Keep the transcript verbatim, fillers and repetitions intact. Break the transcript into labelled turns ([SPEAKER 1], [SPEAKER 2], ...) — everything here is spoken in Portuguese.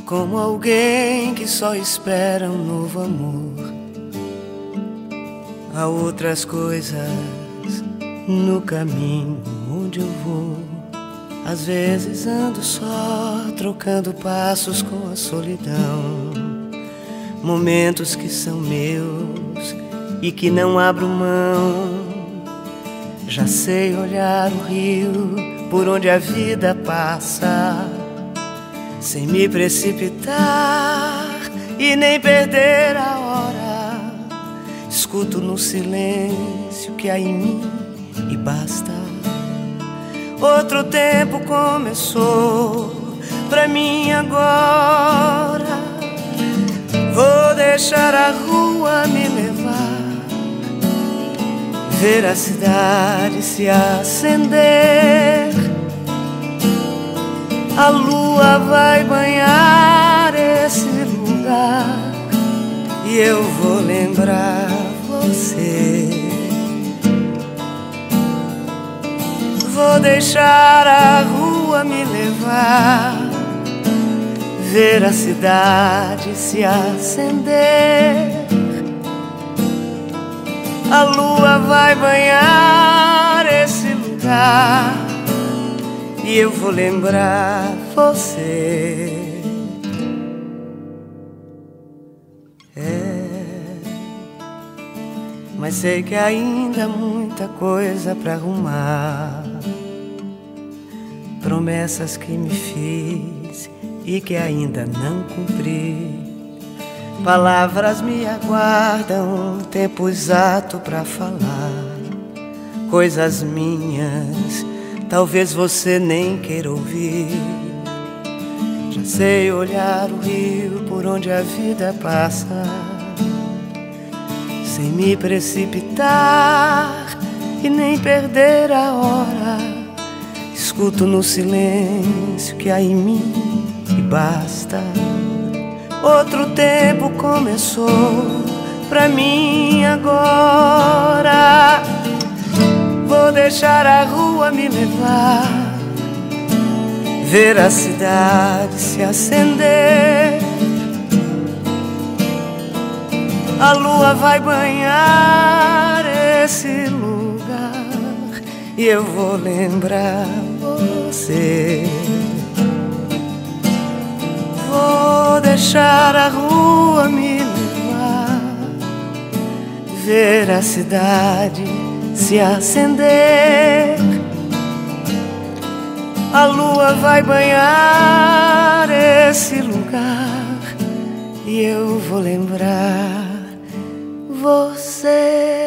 [SPEAKER 1] como alguém que só espera um novo amor. Há outras coisas no caminho onde eu vou. Às vezes ando só, trocando passos com a solidão. Momentos que são meus e que não abro mão. Já sei olhar o rio por onde a vida passa, sem me precipitar e nem perder a hora. Escuto no silêncio que há em mim e basta. Outro tempo começou pra mim agora. Vou deixar a rua me levar, ver a cidade se acender. A lua vai banhar esse lugar e eu vou lembrar você. Vou deixar a rua me levar, ver a cidade se acender. A lua vai banhar esse lugar e eu vou lembrar você. É, mas sei que ainda há muita coisa pra arrumar. Promessas que me fiz e que ainda não cumpri. Palavras me aguardam, tempo exato pra falar. Coisas minhas, talvez você nem queira ouvir. Já sei olhar o rio por onde a vida passa, sem me precipitar e nem perder a hora. Escuto no silêncio que há em mim e basta. Outro tempo começou pra mim agora. Vou deixar a rua me levar, ver a cidade se acender. A lua vai banhar esse lugar e eu vou lembrar você. Vou deixar a rua me levar, ver a cidade se acender. A lua vai banhar esse lugar e eu vou lembrar você.